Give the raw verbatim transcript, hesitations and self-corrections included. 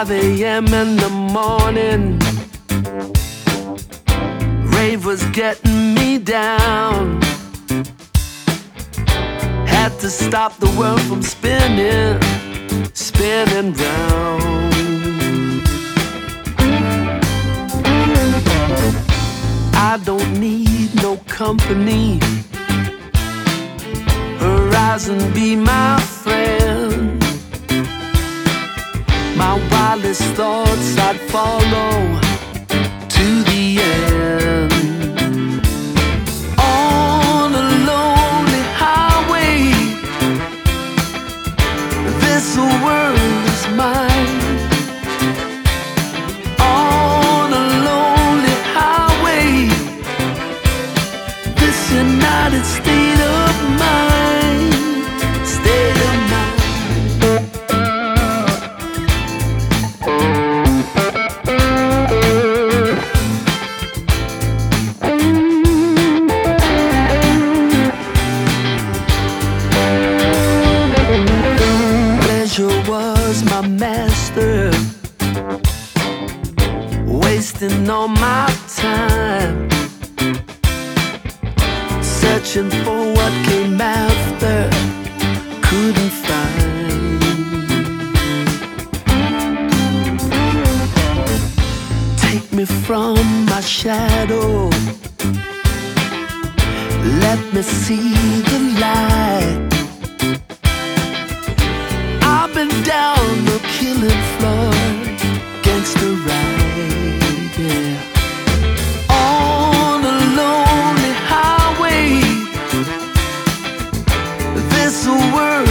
five a m in the morning, rave was getting me down. Had to stop the world from spinning, spinning round. I don't need no company, horizon be my friend. My wildest thoughts I'd follow to the end. On a lonely highway, this world is mine. On a lonely highway, this United State of mine, state of mind. Was my master, wasting all my time, searching for what came after, couldn't find. Take me from my shadow, let me see the light. I've been down the killing floor, gangsta ride, yeah. On a lonely highway, this world